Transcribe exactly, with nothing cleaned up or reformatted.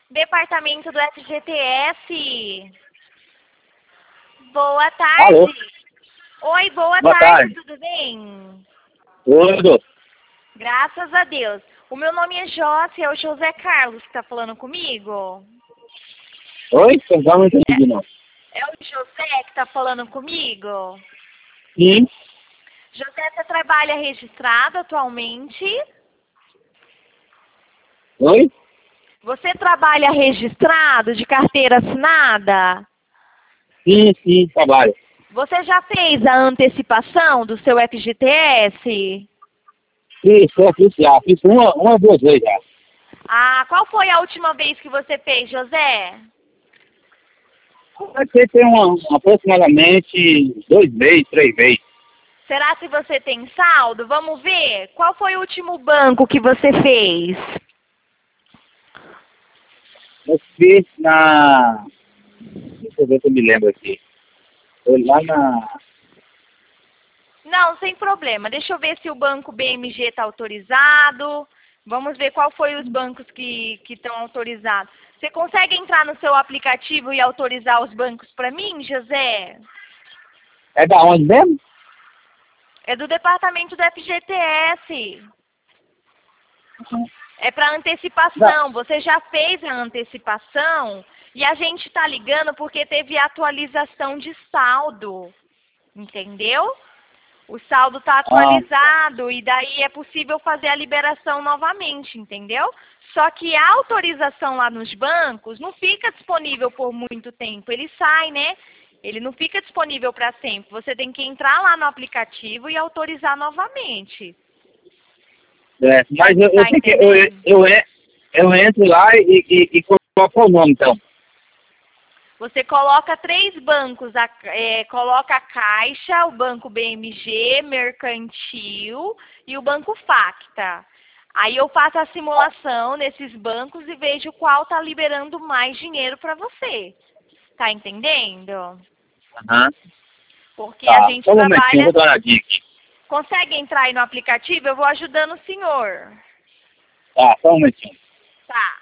Departamento do F G T S. Boa tarde. Alô? Oi, boa, Boa tarde, tarde. tudo bem? Tudo. Graças a Deus. O meu nome é Josi, é o José Carlos que está falando comigo. Oi? Eu não entendi, não. É o José que está falando comigo? Sim. José, você trabalha registrado atualmente? Oi? Você trabalha registrado, de carteira assinada? Sim, sim, trabalho. Você já fez a antecipação do seu F G T S? Fiz, eu fiz já. Fiz uma, uma duas vezes já. Ah, qual foi a última vez que você fez, José? Aqui tem uma, aproximadamente dois meses, três meses. Será que você tem saldo? Vamos ver. Qual foi o último banco que você fez? Eu fiz na... Deixa eu ver se eu me lembro aqui. Foi lá na... Não, sem problema. Deixa eu ver se o banco B M G está autorizado. Vamos ver qual foi os bancos que estão autorizados. Você consegue entrar no seu aplicativo e autorizar os bancos para mim, José? É da onde mesmo? É do departamento do F G T S. É para antecipação. Você já fez a antecipação e a gente está ligando porque teve atualização de saldo. Entendeu? O saldo está atualizado e daí é possível fazer a liberação novamente, entendeu? Só que a autorização lá nos bancos não fica disponível por muito tempo. Ele sai, né? Ele não fica disponível para sempre. Você tem que entrar lá no aplicativo e autorizar novamente. É, mas eu, eu Tá sei que eu, eu, eu, en- eu entro lá e, e, e coloco o nome, então. Você coloca três bancos, a- é, coloca a Caixa, o Banco B M G, Mercantil e o Banco Facta. Aí eu faço a simulação nesses bancos e vejo qual está liberando mais dinheiro para você. Tá entendendo? Aham. Porque a Tá, gente só um momentinho, trabalha... vou dar uma dica aqui. Consegue entrar aí no aplicativo? Eu vou ajudando o senhor. Tá, só um momentinho. Tá.